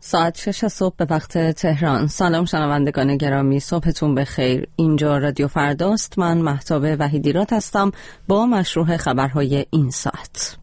ساعت 6 صبح به وقت تهران. سلام شنوندگان گرامی، صبحتون بخیر. اینجا رادیو فرداست. من مهتاب وحیدیراد هستم با مشروع خبرهای این ساعت.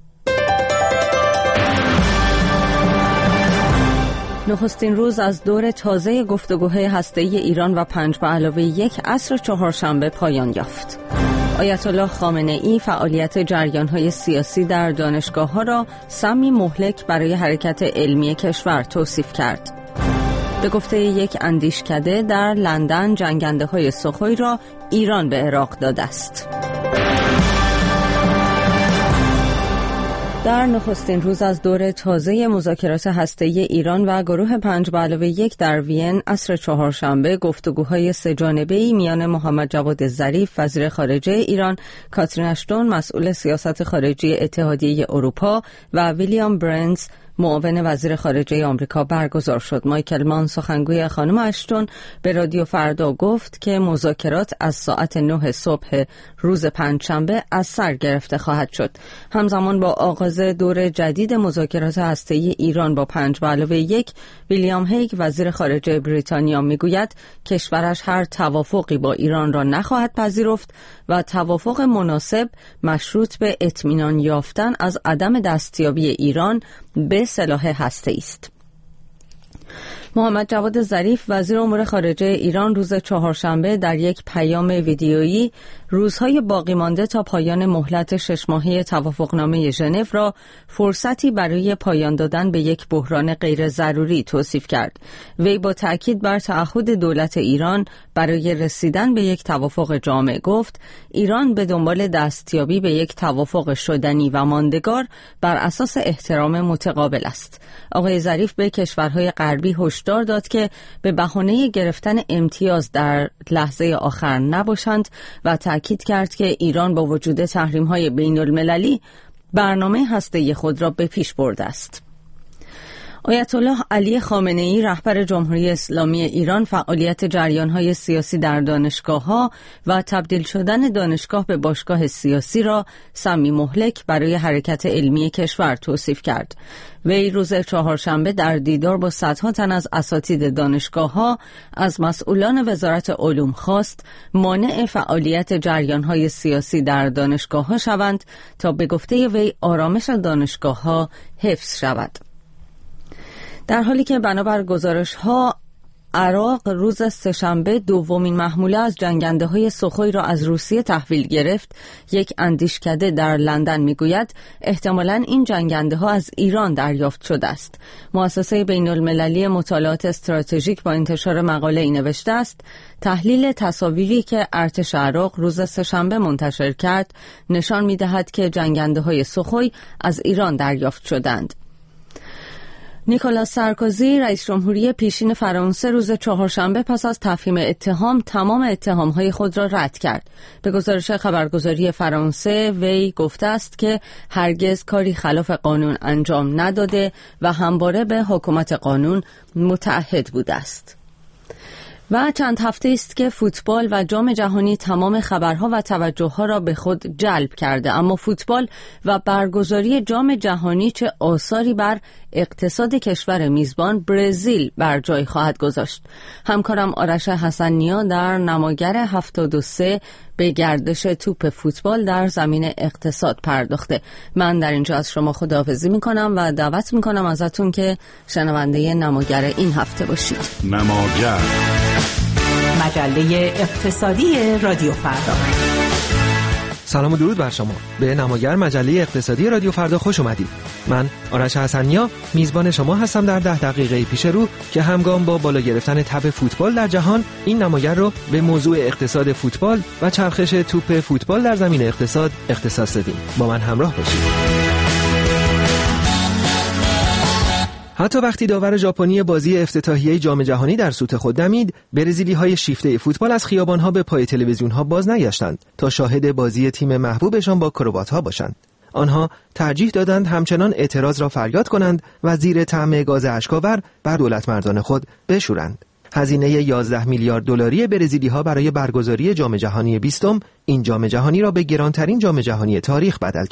نخستین روز از دور تازه گفتگوهای هسته‌ای ایران و 5+1 عصر چهارشنبه پایان یافت. آیت الله خامنه‌ای فعالیت جریان‌های سیاسی در دانشگاه‌ها را سمی مهلک برای حرکت علمی کشور توصیف کرد. به گفته یک اندیشکده در لندن جنگنده‌های سوخوی را ایران به عراق داده است. در نخستین روز از دور تازه مذاکرات هسته‌ای ایران و گروه 5+1 در وین عصر چهارشنبه گفتگوهای سه‌جانبه‌ای میان محمد جواد ظریف وزیر خارجه ایران، کاترین اشتون مسئول سیاست خارجی اتحادیه اروپا و ویلیام برنز معاون وزیر خارجه آمریکا برگزار شد. مایکل مان سخنگوی خانم اشتون به رادیو فردا گفت که مذاکرات از ساعت 9 صبح روز پنجشنبه از سر گرفته خواهد شد. همزمان با آغاز دور جدید مذاکرات هسته‌ای ایران با 5+1 ویلیام هیگ وزیر خارجه بریتانیا میگوید کشورش هر توافقی با ایران را نخواهد پذیرفت و توافق مناسب مشروط به اطمینان یافتن از عدم دستیابی ایران به سلاح هسته‌ای است. محمد جواد ظریف وزیر امور خارجه ایران روز چهارشنبه در یک پیام ویدیویی روزهای باقی مانده تا پایان مهلت 6 ماهه توافقنامه ژنو را فرصتی برای پایان دادن به یک بحران غیر ضروری توصیف کرد. وی با تأکید بر تعهد دولت ایران برای رسیدن به یک توافق جامع گفت ایران به دنبال دستیابی به یک توافق شدنی و ماندگار بر اساس احترام متقابل است. آقای ظریف به کشورهای غربی هشدار داد که به بهانه گرفتن امتیاز در لحظه آخر نباشند و تأکید کرد که ایران با وجود تحریم‌های بین‌المللی برنامه هسته‌ای خود را به پیش برده است. آیت الله علی خامنه‌ای رهبر جمهوری اسلامی ایران فعالیت جریان‌های سیاسی در دانشگاه‌ها و تبدیل شدن دانشگاه به باشگاه سیاسی را سمی مهلک برای حرکت علمی کشور توصیف کرد. وی روز چهارشنبه در دیدار با صدها تن از اساتید دانشگاه‌ها از مسئولان وزارت علوم خواست مانع فعالیت جریان‌های سیاسی در دانشگاه‌ها شوند تا به گفته وی آرامش دانشگاه‌ها حفظ شود. در حالی که بنابر گزارش‌ها عراق روز سه‌شنبه دومین محموله از جنگنده‌های سوخوی را از روسیه تحویل گرفت، یک اندیشکده در لندن میگوید احتمالاً این جنگنده‌ها از ایران دریافت شده است. مؤسسه بین‌المللی مطالعات استراتژیک با انتشار مقاله ای نوشته است تحلیل تصاویری که ارتش عراق روز سه‌شنبه منتشر کرد نشان می‌دهد که جنگنده‌های سوخوی از ایران دریافت شدند. نیکولاس سارکوزی رئیس جمهوری پیشین فرانسه روز چهارشنبه پس از تفهیم اتهام تمام اتهام‌های خود را رد کرد. به گزارش خبرگزاری فرانسه وی گفته است که هرگز کاری خلاف قانون انجام نداده و همواره به حکومت قانون متعهد بوده است. و چند هفته است که فوتبال و جام جهانی تمام خبرها و توجهها را به خود جلب کرده، اما فوتبال و برگزاری جام جهانی چه آثاری بر اقتصاد کشور میزبان برزیل بر جای خواهد گذاشت. همکارم آرش حسن‌نیا در نماگر 73 به گردش توپ فوتبال در زمین اقتصاد پرداخته. من در اینجا از شما خداحافظی میکنم و دعوت میکنم ازتون که شنونده نماگر این هفته باشید. نماگر، مجله اقتصادی رادیو فردا. سلام و درود بر شما. به نماگر مجله اقتصادی رادیو فردا خوش اومدید. من آرش حسن‌نیا میزبان شما هستم در 10 دقیقه پیش رو که همگام با بالا گرفتن تب فوتبال در جهان این نماگر رو به موضوع اقتصاد فوتبال و چرخش توپ فوتبال در زمین اقتصاد اختصاص دادیم. با من همراه باشید. حتی وقتی داور ژاپنی بازی افتتاحیه جام جهانی در سوت خود دمید، برزیلی‌های شیفته فوتبال از خیابان‌ها به پای تلویزیون‌ها باز نگشتند تا شاهد بازی تیم محبوبشان با کروات‌ها باشند. آنها ترجیح دادند همچنان اعتراض را فریاد کنند و زیر طعم گاز اشک‌آور بر دولتمردان خود بشورند. هزینه 11 میلیارد دلاری برزیلی‌ها برای برگزاری جام جهانی 20 این جام جهانی را به گرانترین جام جهانی تاریخ بدل کرد.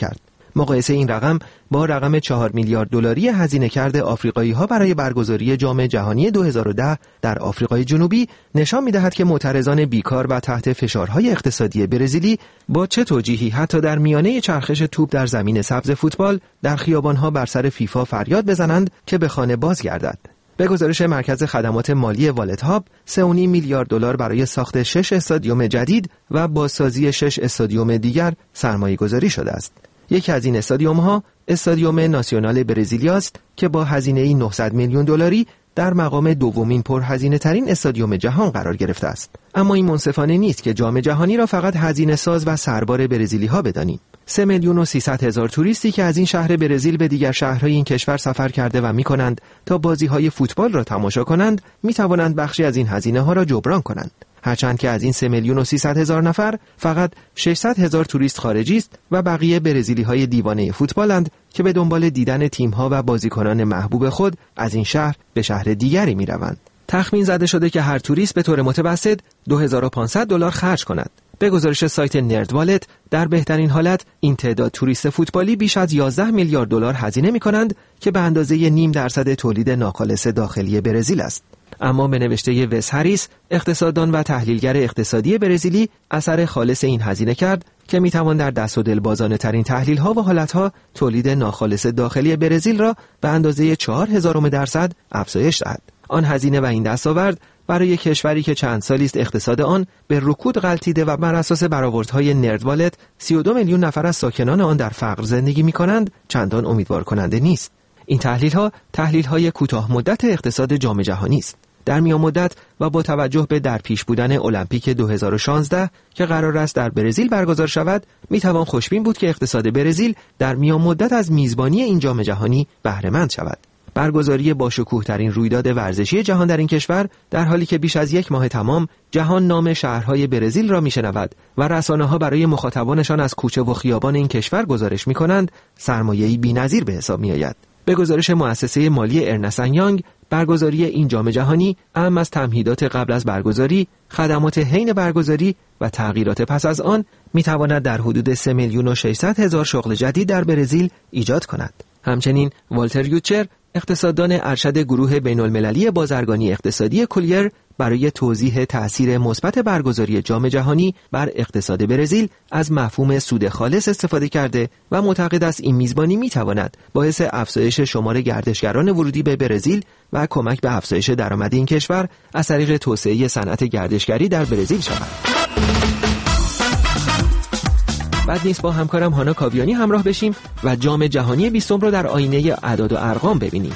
مقایسه این رقم با رقم 4 میلیارد دلاری هزینه کرده آفریقایی‌ها برای برگزاری جام جهانی 2010 در آفریقای جنوبی نشان می‌دهد که معترضان بیکار و تحت فشارهای اقتصادی برزیلی با چه توجیهی حتی در میانه چرخش توپ در زمین سبز فوتبال در خیابان‌ها بر سر فیفا فریاد بزنند که به خانه بازگردد. به گزارش مرکز خدمات مالی والت هاب، 3.5 میلیارد دلار برای ساخت 6 استادیوم جدید و بازسازی 6 استادیوم دیگر سرمایه‌گذاری شده است. یکی از این استادیوم‌ها استادیوم ناسیونال برزیلیا است که با هزینه 900 میلیون دلاری در مقام دومین پرهزینه‌ترین استادیوم جهان قرار گرفته است. اما این منصفانه نیست که جام جهانی را فقط هزینه ساز و سربار برزیلی‌ها بدانیم. 3,300,000 توریستی که از این شهر برزیل به دیگر شهرهای این کشور سفر کرده و می‌کنند تا بازی‌های فوتبال را تماشا کنند، می‌توانند بخشی از این هزینه‌ها را جبران کنند. هرچند که از این 3,300,000 نفر فقط 600,000 توریست خارجی است و بقیه برزیلی‌های دیوانه فوتبالند که به دنبال دیدن تیم‌ها و بازیکنان محبوب خود از این شهر به شهر دیگری می‌روند. تخمین زده شده که هر توریست به طور متوسط 2500 دلار خرج کند. به گزارش سایت نردوالت، در بهترین حالت این تعداد توریست فوتبالی بیش از 11 میلیارد دلار هزینه می‌کنند که به اندازه 0.5% تولید ناخالص داخلی برزیل است. اما به نوشته وس هریس، اقتصاددان و تحلیلگر اقتصادی برزیلی، اثر خالص این هزینه کرد که میتوان در دست و دلبازانه ترین تحلیل‌ها و حالت‌ها تولید ناخالص داخلی برزیل را به اندازه 0.04% افزایش دهد. آن هزینه و این دستاورد برای کشوری که چند سالی است اقتصاد آن به رکود غلتیده و بر اساس برآوردهای نردوالت 32 میلیون نفر از ساکنان آن در فقر زندگی می‌کنند چندان امیدوار کننده نیست. این تحلیل‌های کوتاه مدت اقتصاد جام جهانی است. در میان مدت و با توجه به در پیش بودن المپیک 2016 که قرار است در برزیل برگزار شود، میتوان خوشبین بود که اقتصاد برزیل در میان مدت از میزبانی این جام جهانی بهره مند شود. برگزاری با شکوه‌ترین رویداد ورزشی جهان در این کشور، در حالی که بیش از یک ماه تمام جهان نام شهرهای برزیل را میشنود و رسانه‌ها برای مخاطبانشان از کوچه و خیابان این کشور گزارش می‌کنند، سرمایه‌ای بی‌نظیر به حساب می‌آید. به گزارش مؤسسه مالی ارنست اند یانگ، برگزاری این جام جهانی اهم از تمهیدات قبل از برگزاری، خدمات حین برگزاری و تغییرات پس از آن می‌تواند در حدود 3,600,000 شغل جدید در برزیل ایجاد کند. همچنین والتر یوتچر، اقتصاددان ارشد گروه بین‌المللی بازرگانی اقتصادی کولیر، برای توضیح تأثیر مثبت برگزاری جام جهانی بر اقتصاد برزیل از مفهوم سود خالص استفاده کرده و معتقد است این میزبانی میتواند باعث افزایش شمار گردشگران ورودی به برزیل و کمک به افزایش درآمد این کشور از طریق توسعه صنعت گردشگری در برزیل شود. بعد نیست با همکارم هانا کاویانی همراه بشیم و جام جهانی 20 رو در آینه اعداد و ارقام ببینیم.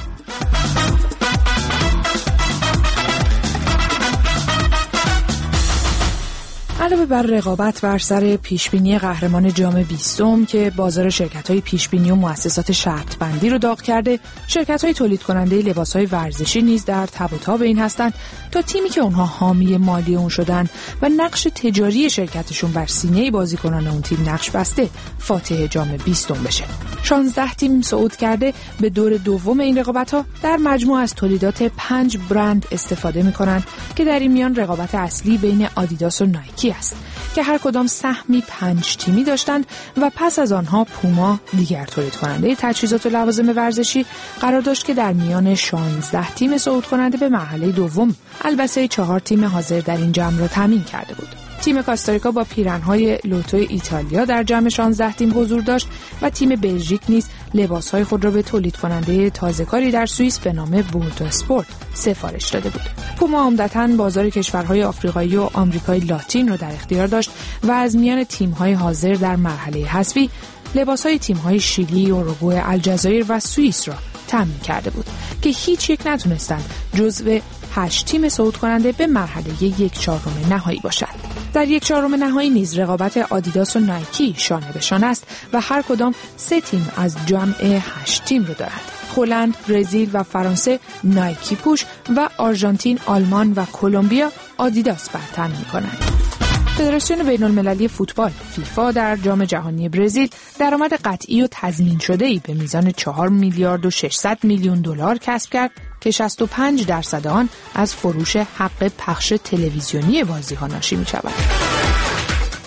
علاوه بر رقابت بر سر پیشبینی قهرمان جام 20 که بازار شرکت‌های پیشبینی و مؤسسات شرط بندی رو داغ کرده، شرکت‌های تولید کننده لباس‌های ورزشی نیز در تب و تاب این هستند تا تیمی که اونها حامی مالی اون شدن و نقش تجاری شرکتشون بر سینه بازیکنان اون تیم نقش بسته، فاتح جام 20 بشه. 16 تیم صعود کرده به دور دوم این رقابت‌ها در مجموع از تولیدات 5 برند استفاده می‌کنند که در این میان رقابت اصلی بین آدیداس و نایکی است که هر کدام سهمی 5 تیمی داشتند و پس از آنها پوما، دیگر تولید کننده تجهیزات و لوازم ورزشی، قرار داشت که در میان 16 تیم صعود کننده به مرحله دوم البسه 4 تیم حاضر در این جمع را تامین کرده بود. تیم کاستاریکا با پیرنهای لوتو ایتالیا در جمع 16 تیم حضور داشت و تیم بلژیک نیز لباسهای خود را به تولید کننده تازه‌کاری در سوئیس به نام بولتو اسپورت سفارش داده بود. پوما عمدتاً بازار کشورهای آفریقایی و آمریکای لاتین را در اختیار داشت و از میان تیم‌های حاضر در مرحله حذفی لباسهای تیم‌های شیلی، اوروگوئه، الجزایر و سوئیس را تامین کرده بود که هیچ یک نتونستند جزو 8 تیم صعود کننده به مرحله 1/4 نهایی باشد. در 1/4 نهایی نیز رقابت آدیداس و نایکی شانه به شانه است و هر کدام 3 تیم از جمع 8 تیم رو دارند. هلند، برزیل و فرانسه نایکی پوش و آرژانتین، آلمان و کلمبیا آدیداس بر تامین می‌کنند. فدراسیون بین‌المللی فوتبال فیفا در جام جهانی برزیل درآمد قطعی و تضمین شده‌ای به میزان 4 میلیارد و 600 میلیون دلار کسب کرد که 65% آن از فروش حق پخش تلویزیونی بازی‌ها ناشی می‌شود.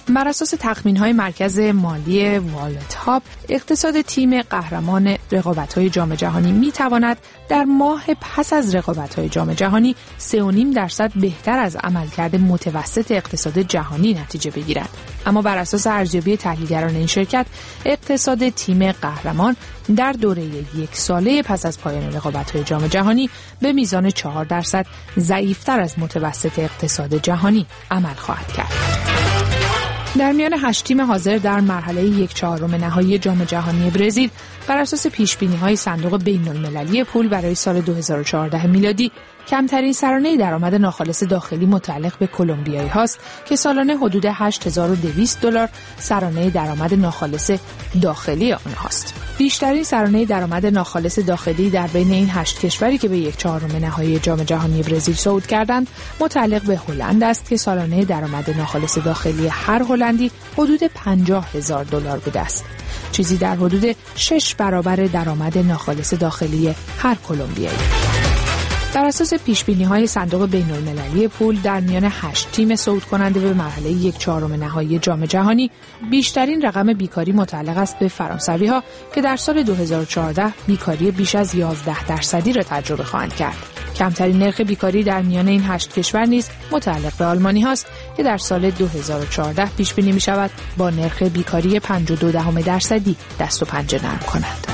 بر اساس تخمین‌های مرکز مالی والت هاب، اقتصاد تیم قهرمان رقابت‌های جام جهانی می‌تواند در ماه پس از رقابت‌های جام جهانی 3.5% بهتر از عملکرد متوسط اقتصاد جهانی نتیجه بگیرد. اما بر اساس ارزیابی تحلیلگران این شرکت، اقتصاد تیم قهرمان در دوره یک ساله پس از پایان رقابت‌های جام جهانی به میزان 4% ضعیف‌تر از متوسط اقتصاد جهانی عمل خواهد کرد. در میان 8 تیم حاضر در مرحله 1/4 نهایی جام جهانی برزیل بر اساس پیش‌بینی‌های صندوق بین‌المللی پول برای سال 2014 میلادی، کمترین سرانه درآمد ناخالص داخلی متعلق به کلمبیایی هاست که سالانه حدود $8,200 سرانه درآمد ناخالص داخلی آنهاست. بیشترین سرانه درآمد ناخالص داخلی در بین این 8 کشوری که به 1/4 نهایی جام جهانی برزیل صعود کردند متعلق به هلند است که سالانه درآمد ناخالص داخلی هر هلندی حدود $50,000 بوده است، چیزی در حدود 6 برابر درآمد ناخالص داخلی هر کلمبیایی. بر اساس پیش‌بینی‌های صندوق بین‌المللی پول در میان 8 تیم صعود کننده به مرحله 1/4 نهایی جام جهانی، بیشترین رقم بیکاری متعلق است به فرانسوی‌ها که در سال 2014 بیکاری بیش از 11% را تجربه خواهند کرد. کمترین نرخ بیکاری در میان این 8 کشور نیز متعلق به آلمانی هاست که در سال 2014 پیش بینی می شود با نرخ بیکاری 52% دست و پنجه نرم کنند.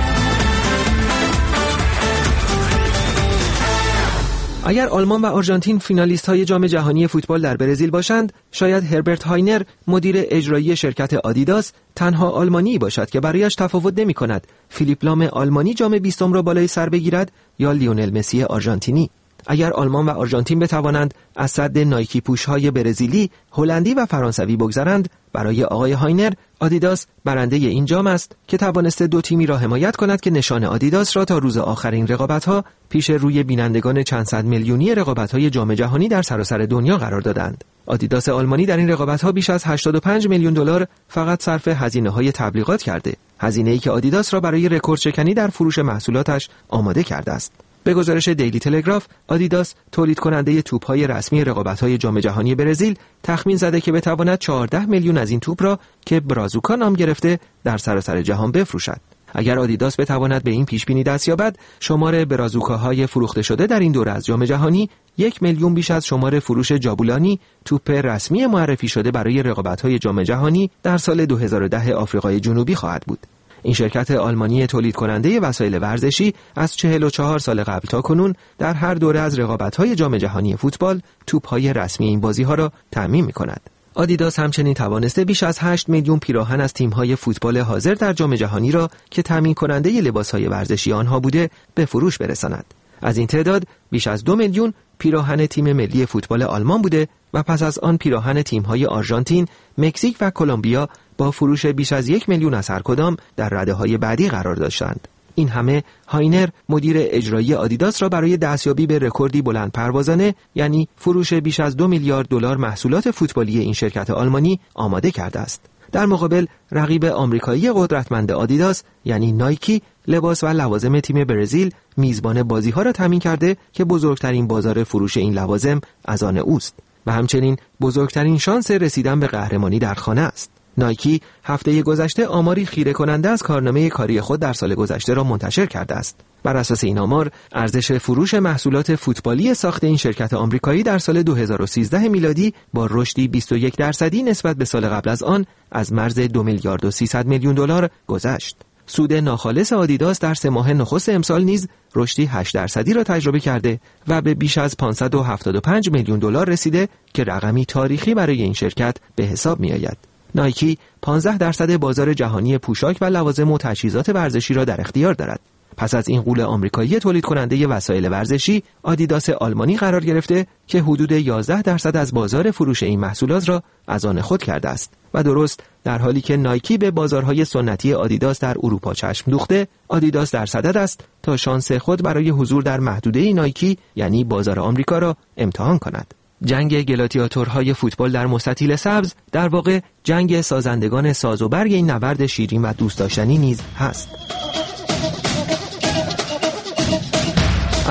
اگر آلمان و آرژانتین فینالیست های جام جهانی فوتبال در برزیل باشند، شاید هربرت هاینر مدیر اجرایی شرکت آدیداس تنها آلمانی باشد که برایش تفاوت نمی کند فیلیپ لام آلمانی جام 20 را بالای سر بگیرد یا لیونل مسی آرژانتینی. اگر آلمان و آرژانتین بتوانند از سد نایکی پوش‌های برزیلی، هلندی و فرانسوی بگذرند، برای آقای هاینر آدیداس برنده این جام است که توانسته 2 تیمی را حمایت کند که نشان آدیداس را تا روز آخرین رقابت‌ها پیش روی بینندگان چند صد میلیونی رقابت‌های جام جهانی در سراسر دنیا قرار دادند. آدیداس آلمانی در این رقابت‌ها بیش از $85 میلیون فقط صرف هزینه‌های تبلیغات کرده، هزینه‌ای که آدیداس را برای رکوردشکنی در فروش محصولاتش آماده کرده است. به گزارش دیلی تلگراف، آدیداس تولید کننده توپ‌های رسمی رقابت‌های جام جهانی برزیل تخمین زده که بتواند 14 میلیون از این توپ را که برازوکا نام گرفته در سراسر جهان بفروشد. اگر آدیداس بتواند به این پیش‌بینی دست یابد، شمار برازوکاهای فروخته شده در این دوره از جام جهانی 1 میلیون بیش از شمار فروش جابولانی، توپ رسمی معرفی شده برای رقابت‌های جام جهانی در سال 2010 آفریقای جنوبی خواهد بود. این شرکت آلمانی تولید کننده وسایل ورزشی از 44 سال قبل تا کنون در هر دوره از رقابت‌های جام جهانی فوتبال توپ‌های رسمی این بازی‌ها را تامین می‌کند. آدیداس همچنین توانسته بیش از 8 میلیون پیراهن از تیم‌های فوتبال حاضر در جام جهانی را که تامین کننده لباس‌های ورزشی آنها بوده به فروش برساند. از این تعداد بیش از 2 میلیون پیراهن تیم ملی فوتبال آلمان بوده و پس از آن پیراهن تیم‌های آرژانتین، مکزیک و کلمبیا با فروش بیش از 1 میلیون از هر کدام در رده‌های بعدی قرار داشتند. این همه هاینر مدیر اجرایی آدیداس را برای دستیابی به رکوردی بلند پروازانه، یعنی فروش بیش از $2 میلیارد محصولات فوتبالی این شرکت آلمانی آماده کرده است. در مقابل رقیب آمریکایی قدرتمند آدیداس یعنی نایکی، لباس و لوازم تیم برزیل میزبان بازی‌ها را تامین کرده که بزرگترین بازار فروش این لوازم از آن اوست و همچنین بزرگترین شانس رسیدن به قهرمانی در خانه است. نایکی هفته گذشته آماری خیره کننده از کارنامه کاری خود در سال گذشته را منتشر کرده است. بر اساس این آمار، ارزش فروش محصولات فوتبالی ساخت این شرکت آمریکایی در سال 2013 میلادی با رشدی 21% نسبت به سال قبل از آن از مرز $2 میلیارد و 300 میلیون گذشت. سود ناخالص آدیداس در 3 ماه نخست امسال نیز رشدی 8% را تجربه کرده و به بیش از $575 میلیون رسیده که رقمی تاریخی برای این شرکت به حساب می آید. نایکی 15% بازار جهانی پوشاک و لوازم و تجهیزات ورزشی را در اختیار دارد. پس از این غول آمریکایی تولید کننده وسایل ورزشی، آدیداس آلمانی قرار گرفته که حدود 11% از بازار فروش این محصولات را از آن خود کرده است. و درست در حالی که نایکی به بازارهای سنتی آدیداس در اروپا چشم دوخته، آدیداس در صدد است تا شانس خود برای حضور در محدوده نایکی یعنی بازار آمریکا را امتحان کند. جنگ گلادیاتورهای فوتبال در مستطیل سبز در واقع جنگ سازندگان ساز و برگ این نبرد شیرین و دوست داشتنی نیز هست.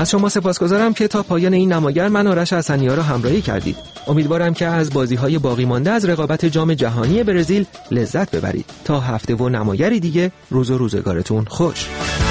از شما سپاسگزارم که تا پایان این نماگر من آرش حسنی‌ها را همراهی کردید. امیدوارم که از بازی‌های باقی مانده از رقابت جام جهانی برزیل لذت ببرید. تا هفته و نمایری دیگه، روز و روزگارتون خوش.